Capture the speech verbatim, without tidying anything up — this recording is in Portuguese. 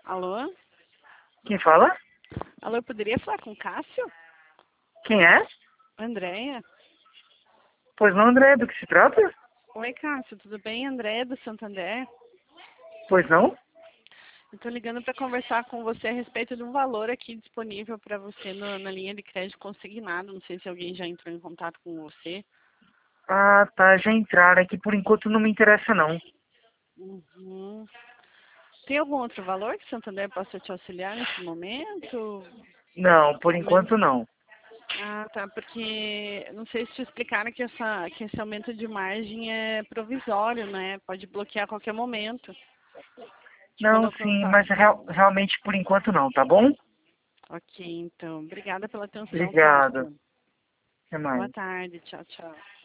Alô? Quem fala? Alô, eu poderia falar com o Cássio? Quem é? Andréia? Pois não, André, do que se trata? Oi, Cássio, tudo bem? Andréia do Santander. Pois não? Eu tô ligando para conversar com você a respeito de um valor aqui disponível para você no- na linha de crédito consignado. Não sei se alguém já entrou em contato com você. Ah, tá, já entraram. É que por enquanto não me interessa, não. Uhum. Tem algum outro valor que o Santander possa te auxiliar nesse momento? Não, por Aumento? enquanto não. Ah, tá, porque não sei se te explicaram que, essa, que esse aumento de margem é provisório, né? Pode bloquear a qualquer momento. Te Não, mandou sim, contato. mas real- realmente por enquanto não, tá bom? Ok, então. Obrigada pela atenção, Obrigado. Cássio. Até Boa mais. tarde. Tchau, tchau.